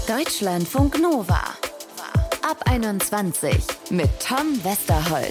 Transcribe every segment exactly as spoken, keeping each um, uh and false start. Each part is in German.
Deutschlandfunk Nova. Ab einundzwanzig mit Tom Westerholt.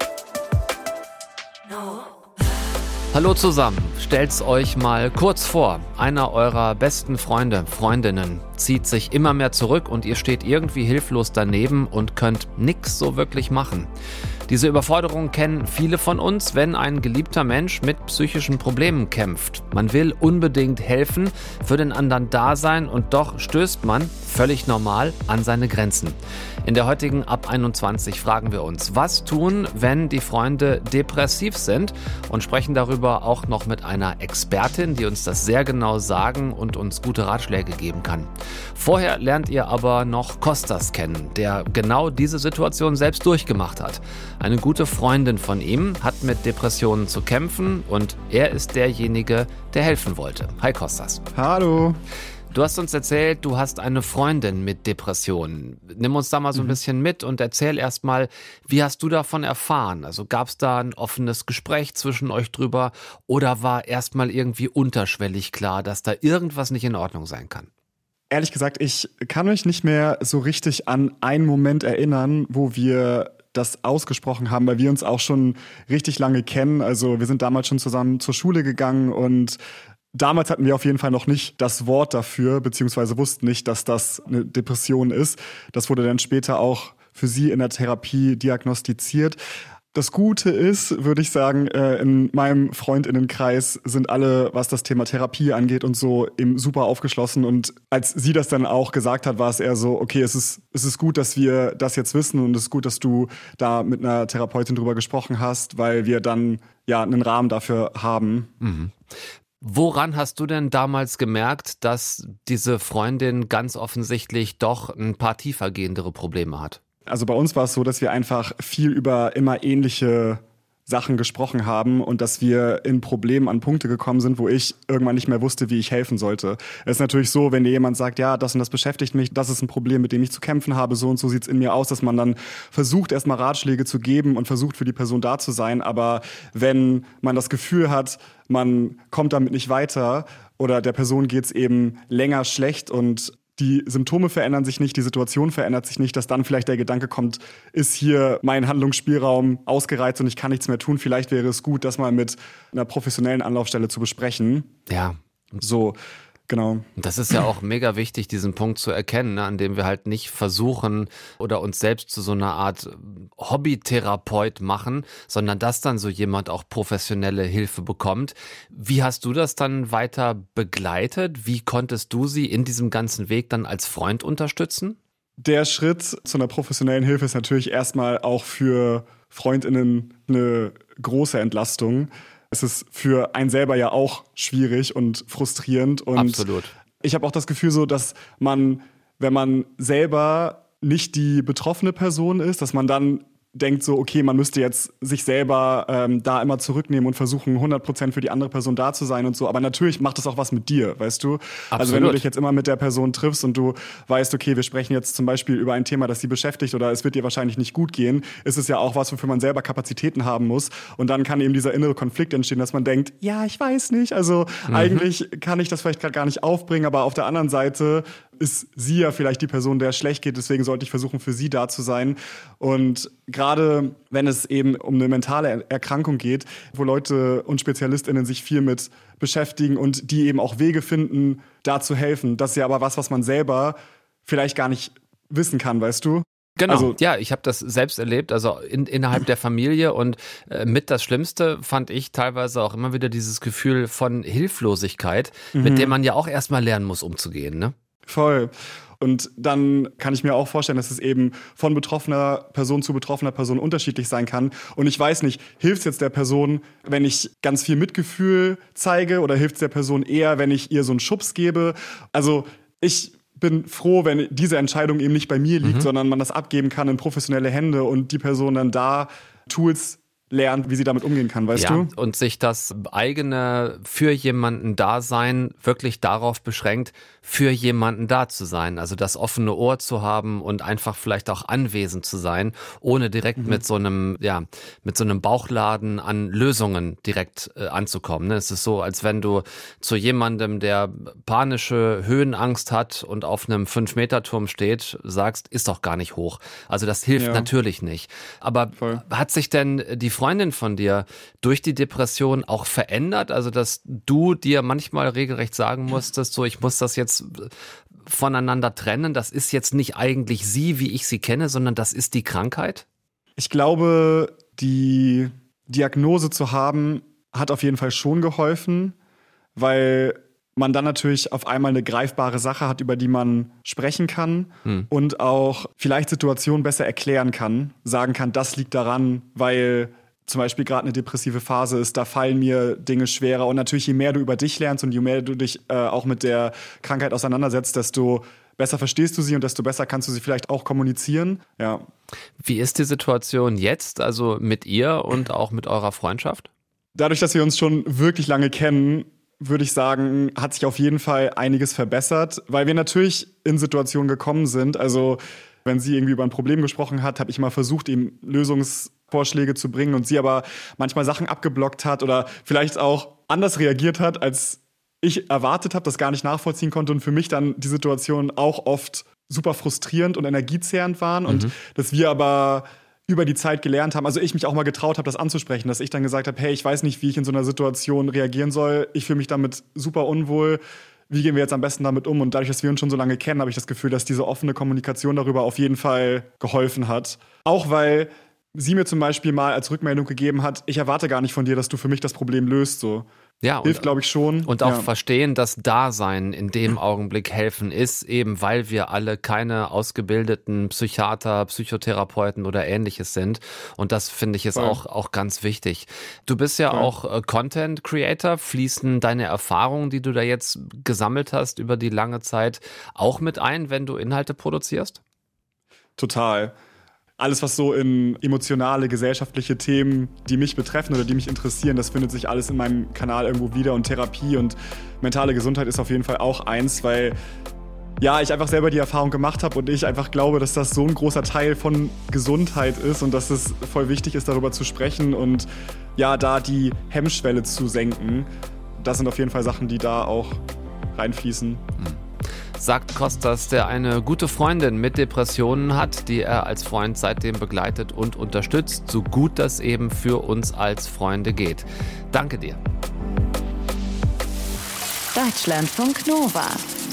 Hallo zusammen, stellt's euch mal kurz vor. Einer eurer besten Freunde, Freundinnen zieht sich immer mehr zurück und ihr steht irgendwie hilflos daneben und könnt nix so wirklich machen. Diese Überforderung kennen viele von uns, wenn ein geliebter Mensch mit psychischen Problemen kämpft. Man will unbedingt helfen, für den anderen da sein und doch stößt man, völlig normal, an seine Grenzen. In der heutigen Ab einundzwanzig fragen wir uns, was tun, wenn die Freunde depressiv sind, und sprechen darüber auch noch mit einer Expertin, die uns das sehr genau sagen und uns gute Ratschläge geben kann. Vorher lernt ihr aber noch Kostas kennen, der genau diese Situation selbst durchgemacht hat. Eine gute Freundin von ihm hat mit Depressionen zu kämpfen und er ist derjenige, der helfen wollte. Hi Kostas. Hallo. Du hast uns erzählt, du hast eine Freundin mit Depressionen. Nimm uns da mal so ein bisschen mit und erzähl erst mal, wie hast du davon erfahren? Also gab es da ein offenes Gespräch zwischen euch drüber oder war erst mal irgendwie unterschwellig klar, dass da irgendwas nicht in Ordnung sein kann? Ehrlich gesagt, ich kann mich nicht mehr so richtig an einen Moment erinnern, wo wir das ausgesprochen haben, weil wir uns auch schon richtig lange kennen. Also wir sind damals schon zusammen zur Schule gegangen und damals hatten wir auf jeden Fall noch nicht das Wort dafür, beziehungsweise wussten nicht, dass das eine Depression ist. Das wurde dann später auch für sie in der Therapie diagnostiziert. Das Gute ist, würde ich sagen, in meinem Freundinnenkreis sind alle, was das Thema Therapie angeht und so, eben super aufgeschlossen. Und als sie das dann auch gesagt hat, war es eher so, okay, es ist, es ist gut, dass wir das jetzt wissen und es ist gut, dass du da mit einer Therapeutin drüber gesprochen hast, weil wir dann ja einen Rahmen dafür haben. Mhm. Woran hast du denn damals gemerkt, dass diese Freundin ganz offensichtlich doch ein paar tiefergehendere Probleme hat? Also bei uns war es so, dass wir einfach viel über immer ähnliche Sachen gesprochen haben und dass wir in Problemen an Punkte gekommen sind, wo ich irgendwann nicht mehr wusste, wie ich helfen sollte. Es ist natürlich so, wenn dir jemand sagt, ja, das und das beschäftigt mich, das ist ein Problem, mit dem ich zu kämpfen habe, so und so sieht's in mir aus, dass man dann versucht, erstmal Ratschläge zu geben und versucht, für die Person da zu sein. Aber wenn man das Gefühl hat, man kommt damit nicht weiter oder der Person geht's eben länger schlecht und die Symptome verändern sich nicht, die Situation verändert sich nicht, dass dann vielleicht der Gedanke kommt, ist hier mein Handlungsspielraum ausgereizt und ich kann nichts mehr tun. Vielleicht wäre es gut, das mal mit einer professionellen Anlaufstelle zu besprechen. Ja. So, genau. Das ist ja auch mega wichtig, diesen Punkt zu erkennen, ne, an dem wir halt nicht versuchen oder uns selbst zu so einer Art Hobbytherapeut machen, sondern dass dann so jemand auch professionelle Hilfe bekommt. Wie hast du das dann weiter begleitet? Wie konntest du sie in diesem ganzen Weg dann als Freund unterstützen? Der Schritt zu einer professionellen Hilfe ist natürlich erstmal auch für FreundInnen eine große Entlastung. Es ist für einen selber ja auch schwierig und frustrierend. Und absolut. Ich habe auch das Gefühl so, dass man, wenn man selber nicht die betroffene Person ist, dass man dann denkt so, okay, man müsste jetzt sich selber ähm, da immer zurücknehmen und versuchen, hundert Prozent für die andere Person da zu sein und so. Aber natürlich macht das auch was mit dir, weißt du? Absolut. Also wenn du dich jetzt immer mit der Person triffst und du weißt, okay, wir sprechen jetzt zum Beispiel über ein Thema, das sie beschäftigt oder es wird dir wahrscheinlich nicht gut gehen, ist es ja auch was, wofür man selber Kapazitäten haben muss. Und dann kann eben dieser innere Konflikt entstehen, dass man denkt, ja, ich weiß nicht, also mhm. eigentlich kann ich das vielleicht gerade gar nicht aufbringen, aber auf der anderen Seite ist sie ja vielleicht die Person, der es schlecht geht, deswegen sollte ich versuchen, für sie da zu sein. Und gerade wenn es eben um eine mentale Erkrankung geht, wo Leute und SpezialistInnen sich viel mit beschäftigen und die eben auch Wege finden, da zu helfen. Das ist ja aber was, was man selber vielleicht gar nicht wissen kann, weißt du? Genau, also, ja, ich habe das selbst erlebt, also in, innerhalb der Familie und äh, mit das Schlimmste fand ich teilweise auch immer wieder dieses Gefühl von Hilflosigkeit, mhm. mit dem man ja auch erstmal lernen muss, umzugehen, ne? Voll. Und dann kann ich mir auch vorstellen, dass es eben von betroffener Person zu betroffener Person unterschiedlich sein kann. Und ich weiß nicht, hilft es jetzt der Person, wenn ich ganz viel Mitgefühl zeige oder hilft es der Person eher, wenn ich ihr so einen Schubs gebe? Also ich bin froh, wenn diese Entscheidung eben nicht bei mir liegt, mhm. sondern man das abgeben kann in professionelle Hände und die Person dann da Tools lernt, wie sie damit umgehen kann, weißt ja, du? Und sich das eigene für jemanden Dasein wirklich darauf beschränkt, für jemanden da zu sein. Also das offene Ohr zu haben und einfach vielleicht auch anwesend zu sein, ohne direkt mhm. mit so einem, ja, mit so einem Bauchladen an Lösungen direkt äh, anzukommen. Ne? Es ist so, als wenn du zu jemandem, der panische Höhenangst hat und auf einem fünf-Meter-Turm steht, sagst, ist doch gar nicht hoch. Also das hilft ja. natürlich nicht. Aber Voll. Hat sich denn die Freundin von dir durch die Depression auch verändert? Also, dass du dir manchmal regelrecht sagen musstest, so, ich muss das jetzt voneinander trennen. Das ist jetzt nicht eigentlich sie, wie ich sie kenne, sondern das ist die Krankheit? Ich glaube, die Diagnose zu haben, hat auf jeden Fall schon geholfen, weil man dann natürlich auf einmal eine greifbare Sache hat, über die man sprechen kann hm. und auch vielleicht Situationen besser erklären kann, sagen kann, das liegt daran, weil zum Beispiel gerade eine depressive Phase ist, da fallen mir Dinge schwerer. Und natürlich, je mehr du über dich lernst und je mehr du dich äh, auch mit der Krankheit auseinandersetzt, desto besser verstehst du sie und desto besser kannst du sie vielleicht auch kommunizieren. Ja. Wie ist die Situation jetzt, also mit ihr und auch mit eurer Freundschaft? Dadurch, dass wir uns schon wirklich lange kennen, würde ich sagen, hat sich auf jeden Fall einiges verbessert, weil wir natürlich in Situationen gekommen sind. Also wenn sie irgendwie über ein Problem gesprochen hat, habe ich mal versucht, ihm Lösungsvorschläge zu bringen und sie aber manchmal Sachen abgeblockt hat oder vielleicht auch anders reagiert hat, als ich erwartet habe, das gar nicht nachvollziehen konnte und für mich dann die Situation auch oft super frustrierend und energiezehrend waren mhm. und dass wir aber über die Zeit gelernt haben, also ich mich auch mal getraut habe, das anzusprechen, dass ich dann gesagt habe, hey, ich weiß nicht, wie ich in so einer Situation reagieren soll, ich fühle mich damit super unwohl, wie gehen wir jetzt am besten damit um? Und dadurch, dass wir uns schon so lange kennen, habe ich das Gefühl, dass diese offene Kommunikation darüber auf jeden Fall geholfen hat. Auch weil sie mir zum Beispiel mal als Rückmeldung gegeben hat, ich erwarte gar nicht von dir, dass du für mich das Problem löst, so. Ja, hilft, glaube ich, schon. Und auch ja. verstehen, dass Dasein in dem Augenblick helfen ist, eben weil wir alle keine ausgebildeten Psychiater, Psychotherapeuten oder Ähnliches sind. Und das finde ich ist auch, auch ganz wichtig. Du bist ja Voll. auch äh, Content Creator. Fließen deine Erfahrungen, die du da jetzt gesammelt hast über die lange Zeit, auch mit ein, wenn du Inhalte produzierst? Total. Alles, was so in emotionale, gesellschaftliche Themen, die mich betreffen oder die mich interessieren, das findet sich alles in meinem Kanal irgendwo wieder. Und Therapie und mentale Gesundheit ist auf jeden Fall auch eins, weil ja, ich einfach selber die Erfahrung gemacht habe und ich einfach glaube, dass das so ein großer Teil von Gesundheit ist und dass es voll wichtig ist, darüber zu sprechen und ja, da die Hemmschwelle zu senken. Das sind auf jeden Fall Sachen, die da auch reinfließen. Mhm. Sagt Kostas, der eine gute Freundin mit Depressionen hat, die er als Freund seitdem begleitet und unterstützt, so gut das eben für uns als Freunde geht. Danke dir. Deutschlandfunk Nova.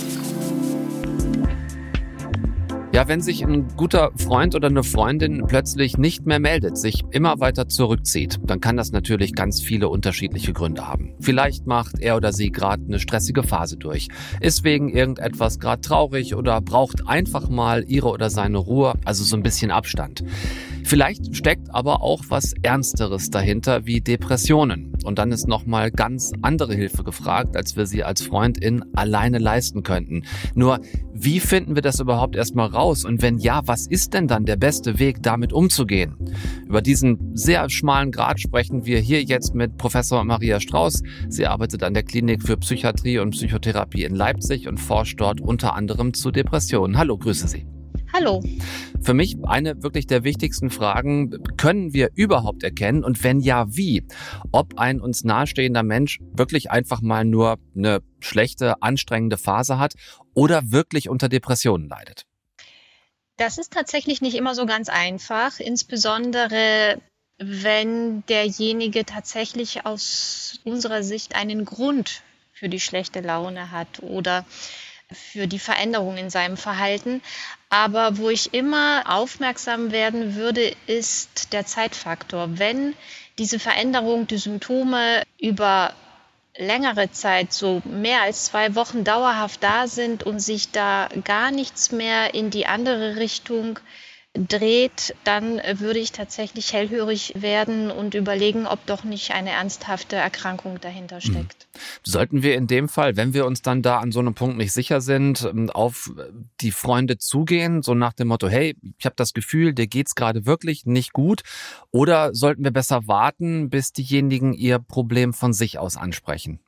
Ja, wenn sich ein guter Freund oder eine Freundin plötzlich nicht mehr meldet, sich immer weiter zurückzieht, dann kann das natürlich ganz viele unterschiedliche Gründe haben. Vielleicht macht er oder sie gerade eine stressige Phase durch, ist wegen irgendetwas gerade traurig oder braucht einfach mal ihre oder seine Ruhe, also so ein bisschen Abstand. Vielleicht steckt aber auch was Ernsteres dahinter wie Depressionen. Und dann ist nochmal ganz andere Hilfe gefragt, als wir sie als Freundin alleine leisten könnten. Nur, wie finden wir das überhaupt erstmal raus? Und wenn ja, was ist denn dann der beste Weg, damit umzugehen? Über diesen sehr schmalen Grat sprechen wir hier jetzt mit Professor Maria Strauß. Sie arbeitet an der Klinik für Psychiatrie und Psychotherapie in Leipzig und forscht dort unter anderem zu Depressionen. Hallo, grüße Sie. Hallo. Für mich eine wirklich der wichtigsten Fragen, können wir überhaupt erkennen und wenn ja, wie? Ob ein uns nahestehender Mensch wirklich einfach mal nur eine schlechte, anstrengende Phase hat oder wirklich unter Depressionen leidet? Das ist tatsächlich nicht immer so ganz einfach, insbesondere wenn derjenige tatsächlich aus unserer Sicht einen Grund für die schlechte Laune hat oder für die Veränderung in seinem Verhalten. Aber wo ich immer aufmerksam werden würde, ist der Zeitfaktor. Wenn diese Veränderung, die Symptome über längere Zeit, so mehr als zwei Wochen dauerhaft da sind und sich da gar nichts mehr in die andere Richtung dreht, dann würde ich tatsächlich hellhörig werden und überlegen, ob doch nicht eine ernsthafte Erkrankung dahinter steckt. Sollten wir in dem Fall, wenn wir uns dann da an so einem Punkt nicht sicher sind, auf die Freunde zugehen, so nach dem Motto, hey, ich habe das Gefühl, dir geht's gerade wirklich nicht gut, oder sollten wir besser warten, bis diejenigen ihr Problem von sich aus ansprechen?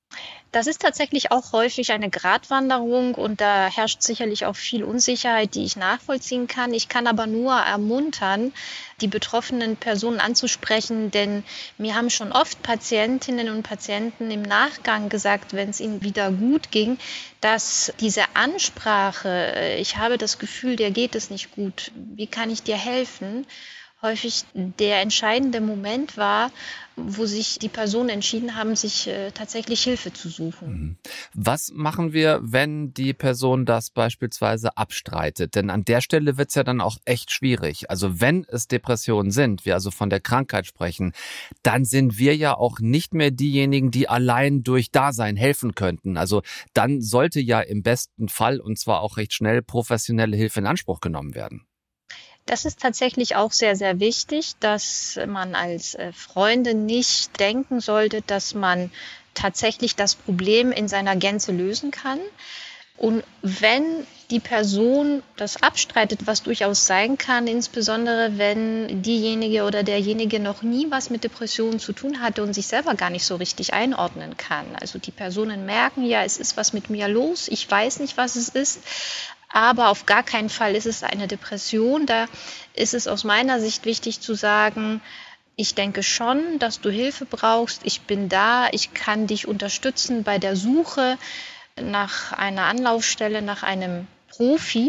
Das ist tatsächlich auch häufig eine Gratwanderung und da herrscht sicherlich auch viel Unsicherheit, die ich nachvollziehen kann. Ich kann aber nur ermuntern, die betroffenen Personen anzusprechen, denn mir haben schon oft Patientinnen und Patienten im Nachgang gesagt, wenn es ihnen wieder gut ging, dass diese Ansprache, ich habe das Gefühl, dir geht es nicht gut, wie kann ich dir helfen, häufig der entscheidende Moment war, wo sich die Personen entschieden haben, sich äh, tatsächlich Hilfe zu suchen. Was machen wir, wenn die Person das beispielsweise abstreitet? Denn an der Stelle wird es ja dann auch echt schwierig. Also wenn es Depressionen sind, wir also von der Krankheit sprechen, dann sind wir ja auch nicht mehr diejenigen, die allein durch Dasein helfen könnten. Also dann sollte ja im besten Fall, und zwar auch recht schnell, professionelle Hilfe in Anspruch genommen werden. Das ist tatsächlich auch sehr, sehr wichtig, dass man als Freunde nicht denken sollte, dass man tatsächlich das Problem in seiner Gänze lösen kann. Und wenn die Person das abstreitet, was durchaus sein kann, insbesondere wenn diejenige oder derjenige noch nie was mit Depressionen zu tun hatte und sich selber gar nicht so richtig einordnen kann. Also die Personen merken ja, es ist was mit mir los, ich weiß nicht, was es ist. Aber auf gar keinen Fall ist es eine Depression. Da ist es aus meiner Sicht wichtig zu sagen, ich denke schon, dass du Hilfe brauchst. Ich bin da, ich kann dich unterstützen bei der Suche nach einer Anlaufstelle, nach einem Profi.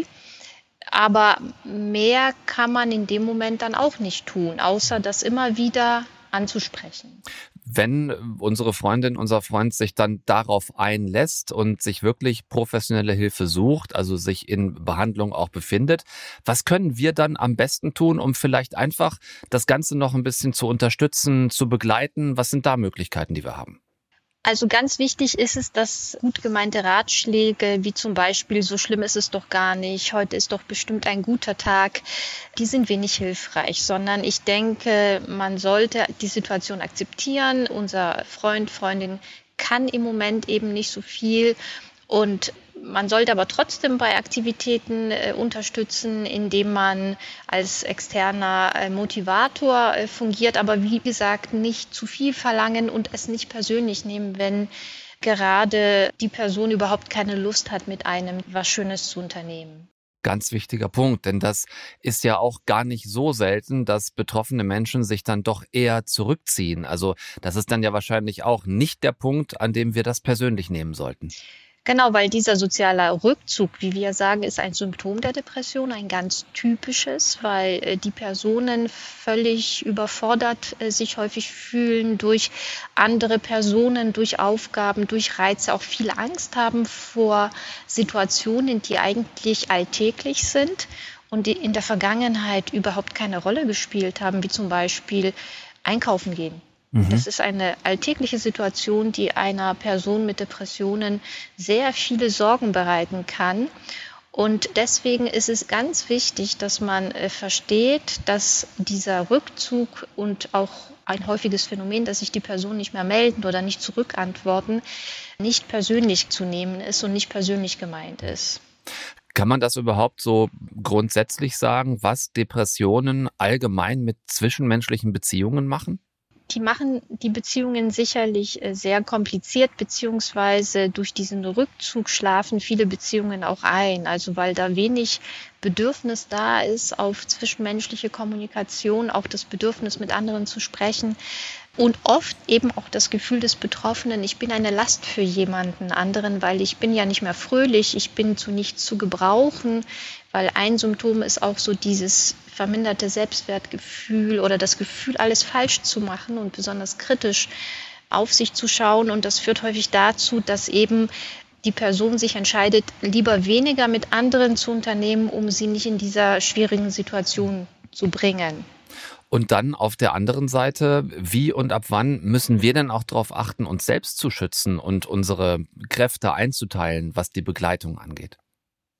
Aber mehr kann man in dem Moment dann auch nicht tun, außer das immer wieder anzusprechen. Wenn unsere Freundin, unser Freund sich dann darauf einlässt und sich wirklich professionelle Hilfe sucht, also sich in Behandlung auch befindet, was können wir dann am besten tun, um vielleicht einfach das Ganze noch ein bisschen zu unterstützen, zu begleiten? Was sind da Möglichkeiten, die wir haben? Also ganz wichtig ist es, dass gut gemeinte Ratschläge, wie zum Beispiel, so schlimm ist es doch gar nicht, heute ist doch bestimmt ein guter Tag, die sind wenig hilfreich, sondern ich denke, man sollte die Situation akzeptieren. Unser Freund, Freundin kann im Moment eben nicht so viel und man sollte aber trotzdem bei Aktivitäten äh, unterstützen, indem man als externer äh, Motivator äh, fungiert, aber wie gesagt, nicht zu viel verlangen und es nicht persönlich nehmen, wenn gerade die Person überhaupt keine Lust hat, mit einem was Schönes zu unternehmen. Ganz wichtiger Punkt, denn das ist ja auch gar nicht so selten, dass betroffene Menschen sich dann doch eher zurückziehen. Also das ist dann ja wahrscheinlich auch nicht der Punkt, an dem wir das persönlich nehmen sollten. Genau, weil dieser soziale Rückzug, wie wir sagen, ist ein Symptom der Depression, ein ganz typisches, weil äh, die Personen völlig überfordert äh, sich häufig fühlen durch andere Personen, durch Aufgaben, durch Reize, auch viel Angst haben vor Situationen, die eigentlich alltäglich sind und die in der Vergangenheit überhaupt keine Rolle gespielt haben, wie zum Beispiel einkaufen gehen. Das ist eine alltägliche Situation, die einer Person mit Depressionen sehr viele Sorgen bereiten kann. Und deswegen ist es ganz wichtig, dass man äh, versteht, dass dieser Rückzug und auch ein häufiges Phänomen, dass sich die Personen nicht mehr melden oder nicht zurückantworten, nicht persönlich zu nehmen ist und nicht persönlich gemeint ist. Kann man das überhaupt so grundsätzlich sagen, was Depressionen allgemein mit zwischenmenschlichen Beziehungen machen? Die machen die Beziehungen sicherlich sehr kompliziert, beziehungsweise durch diesen Rückzug schlafen viele Beziehungen auch ein. Also weil da wenig Bedürfnis da ist auf zwischenmenschliche Kommunikation, auch das Bedürfnis mit anderen zu sprechen und oft eben auch das Gefühl des Betroffenen, ich bin eine Last für jemanden anderen, weil ich bin ja nicht mehr fröhlich, ich bin zu nichts zu gebrauchen, weil ein Symptom ist auch so dieses verminderte Selbstwertgefühl oder das Gefühl, alles falsch zu machen und besonders kritisch auf sich zu schauen. Und das führt häufig dazu, dass eben die Person sich entscheidet, lieber weniger mit anderen zu unternehmen, um sie nicht in dieser schwierigen Situation zu bringen. Und dann auf der anderen Seite, wie und ab wann müssen wir denn auch darauf achten, uns selbst zu schützen und unsere Kräfte einzuteilen, was die Begleitung angeht?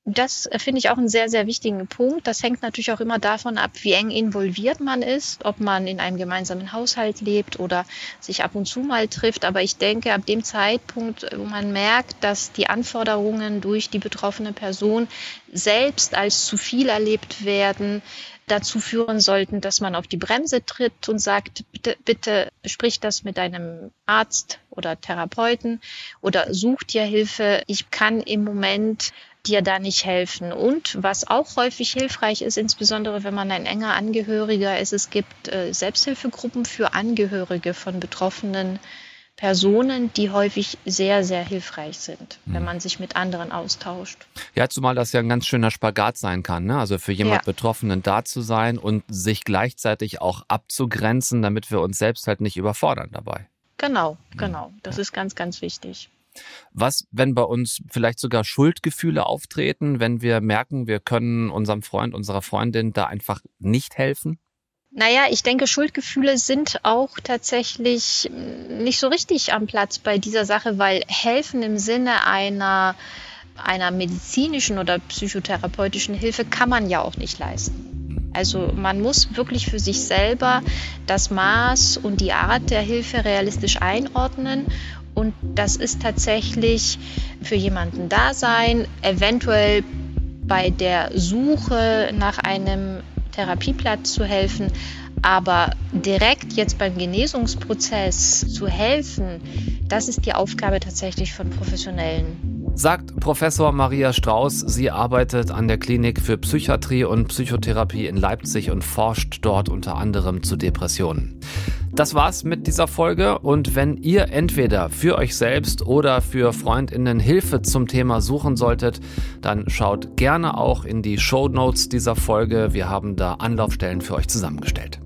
Das finde ich auch einen sehr, sehr wichtigen Punkt. Das hängt natürlich auch immer davon ab, wie eng involviert man ist, ob man in einem gemeinsamen Haushalt lebt oder sich ab und zu mal trifft. Aber ich denke, ab dem Zeitpunkt, wo man merkt, dass die Anforderungen durch die betroffene Person selbst als zu viel erlebt werden, dazu führen sollten, dass man auf die Bremse tritt und sagt, bitte, bitte besprich das mit deinem Arzt oder Therapeuten oder such dir Hilfe. Ich kann im Moment dir da nicht helfen. Und was auch häufig hilfreich ist, insbesondere wenn man ein enger Angehöriger ist, es gibt äh, Selbsthilfegruppen für Angehörige von betroffenen Personen, die häufig sehr, sehr hilfreich sind, wenn man sich mit anderen austauscht. Ja, zumal das ja ein ganz schöner Spagat sein kann, ne? Also für jemand ja. Betroffenen da zu sein und sich gleichzeitig auch abzugrenzen, damit wir uns selbst halt nicht überfordern dabei. Genau, genau. Das ist ganz, ganz wichtig. Was, wenn bei uns vielleicht sogar Schuldgefühle auftreten, wenn wir merken, wir können unserem Freund, unserer Freundin da einfach nicht helfen? Naja, ich denke, Schuldgefühle sind auch tatsächlich nicht so richtig am Platz bei dieser Sache, weil helfen im Sinne einer, einer medizinischen oder psychotherapeutischen Hilfe kann man ja auch nicht leisten. Also man muss wirklich für sich selber das Maß und die Art der Hilfe realistisch einordnen. Und das ist tatsächlich für jemanden da sein, eventuell bei der Suche nach einem Therapieplatz zu helfen, aber direkt jetzt beim Genesungsprozess zu helfen, das ist die Aufgabe tatsächlich von Professionellen. Sagt Professor Maria Strauß. Sie arbeitet an der Klinik für Psychiatrie und Psychotherapie in Leipzig und forscht dort unter anderem zu Depressionen. Das war's mit dieser Folge und wenn ihr entweder für euch selbst oder für FreundInnen Hilfe zum Thema suchen solltet, dann schaut gerne auch in die Shownotes dieser Folge. Wir haben da Anlaufstellen für euch zusammengestellt.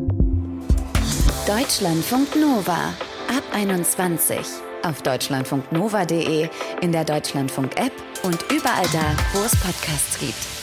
Deutschlandfunk Nova ab einundzwanzig auf deutschlandfunknova punkt de, in der Deutschlandfunk-App und überall da, wo es Podcasts gibt.